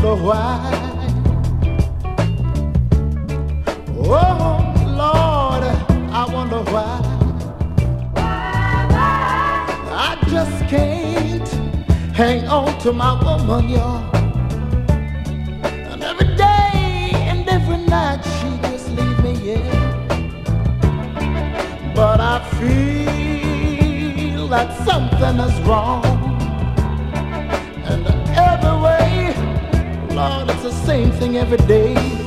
wonder why. Oh, Lord, I wonder why. I just can't hang on to my woman, y'all. And every day and every night she just leave me, yeah. But I feel that something is wrong. And every way, Lord, it's the same thing every day.